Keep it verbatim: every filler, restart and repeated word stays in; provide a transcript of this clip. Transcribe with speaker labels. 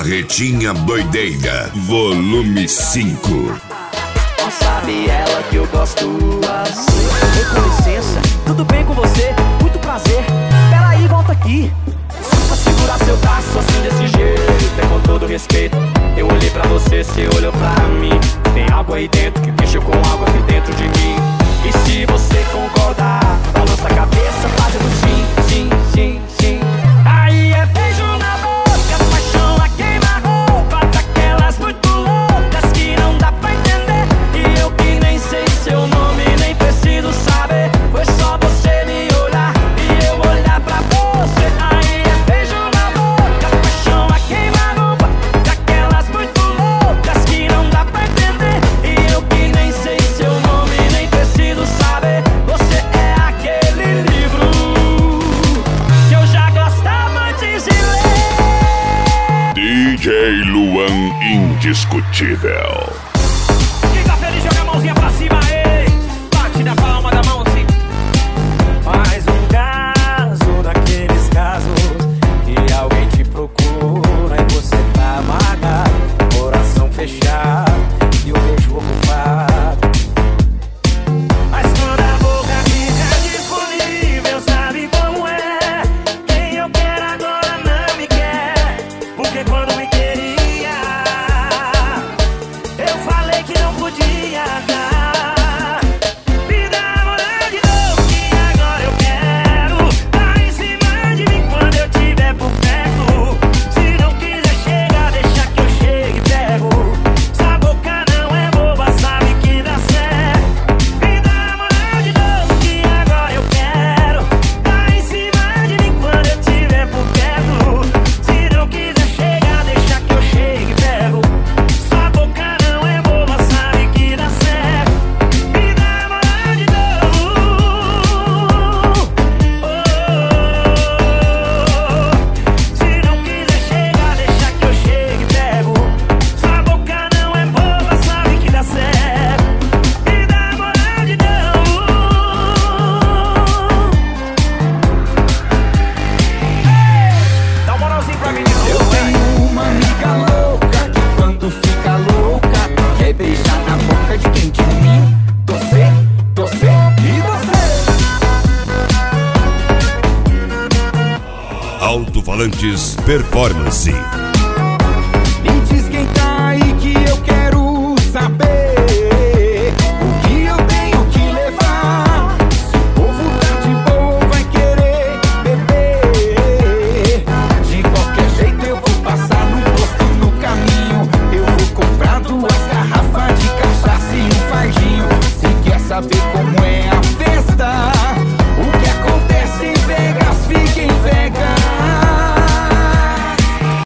Speaker 1: Barretinha Doideira, volume cinco.
Speaker 2: Não sabe ela que eu gosto assim. Oi, com licença, tudo bem com você? Muito prazer, peraí, volta aqui. Pra segurar seu braço assim desse jeito, é com todo respeito. Eu olhei pra você, você olhou pra mim. Tem algo aí dentro que mexeu com algo aqui dentro de mim. E se você concordar, balança a cabeça, fazendo sim, sim, sim, sim. Aí é beijo na boca, paixão a queima-roupa, daquelas muito loucas que não dá pra entender. E eu que nem sei seu nome, nem preciso saber. Foi só você me olhar e eu olhar pra você. Aí é beijo na boca, paixão a queima-roupa, daquelas muito loucas que não dá pra entender. E eu que nem sei seu nome, nem preciso saber. Você é aquele livro que eu já gostava antes de ler.
Speaker 1: D J Luan Indiscutível.
Speaker 2: Quem tá feliz joga a mãozinha pra cima, ei. Bate na palma da mão assim. Mais um caso daqueles casos que alguém te procura e você tá amargado, coração fechado e o beijo ocupado. Mas quando a boca fica disponível, sabe como é? Quem eu quero agora não me quer, porque quando me queria eu falei que não podia dar. Me dá moral de novo que agora eu quero. Tá em cima de mim quando eu tiver por perto. Se não quiser chegar, deixa que eu chegue e pego. Sua boca não é boba, sabe que dá certo. Me dá moral de novo que agora eu quero. Tá em cima de mim quando eu tiver por perto. Se não quiser chegar, deixa que eu chegue e pego. Sua boca não é boba, sabe que dá certo. Me dá moral de novo. Se não quiser chegar, deixa que eu chegue e pego. Sua boca não é boba, sabe que dá certo. Me dá moral de novo. Dá uma moralzinha pra mim de novo.
Speaker 3: Eu tenho uma amiga louca que quando fica louca quer beijar na boca de quem? De mim, você, você e você.
Speaker 1: Alto-falantes Performance.
Speaker 3: Me diz quem tá aí que eu quero saber o que eu tenho que levar. Se o povo tá de boa, vai querer beber. De qualquer jeito eu vou passar no posto no caminho. Eu vou comprar duas garrafas de cachaça e um fardinho. Se quer saber como é a